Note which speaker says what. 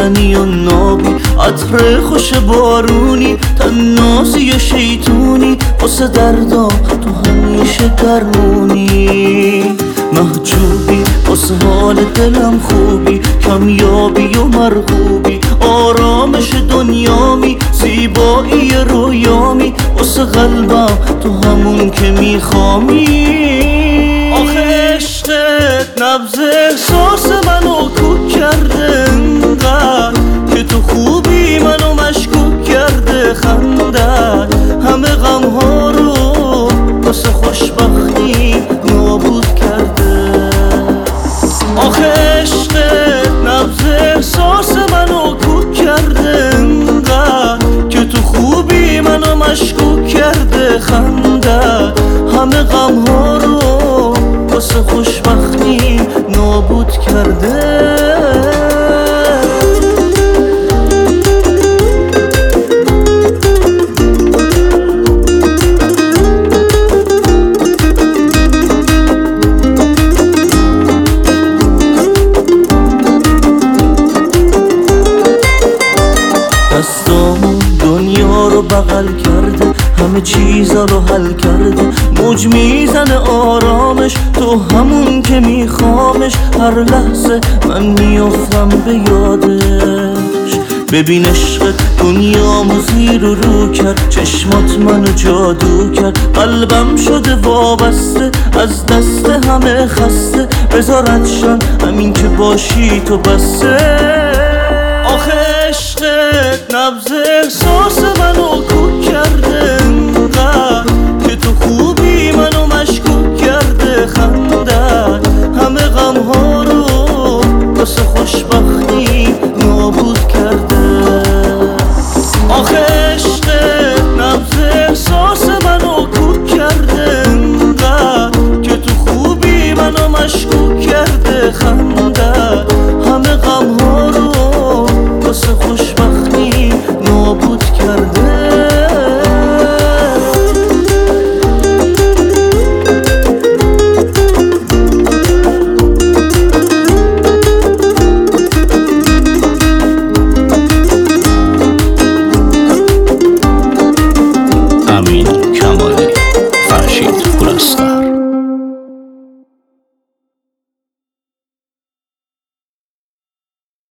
Speaker 1: روغنی و نابی، عطر خوش بارونی، تناسی و شیطونی، واسه دردام تو همیشه درمونی. محجوبی واسه حال دلم خوبی، کمیابی و مرغوبی، آرامش دنیامی، زیبایی رویامی، واسه قلبم تو همون که میخوامی. آخه عشقت نبض احساس منو کوک کرده انقدر که تو خوبی منو مشکوک کرده. خندت همه غمها رو واسه خوشبختی نابود کرده. آخه عشقت نبض احساس منو کوک کرده انقدر که تو خوبی منو مشکوک کرده. خندت همه غمها رو واسه خوشبختی نابود کرده. دستامون دنیا رو بغل کرده، همه چیزا رو حل کرده، موج میزنه آرامش، تو همون که میخوامش. هر لحظه من میافتم به یادش، ببین عشقت دنیامو زیر و رو کرد، چشمات منو جادو کرد، قلبم شده وابسته، از دست همه خسته، بذارت شن همین که باشی تو بسته. آخه عشقت نبض احساس منو کوک کرده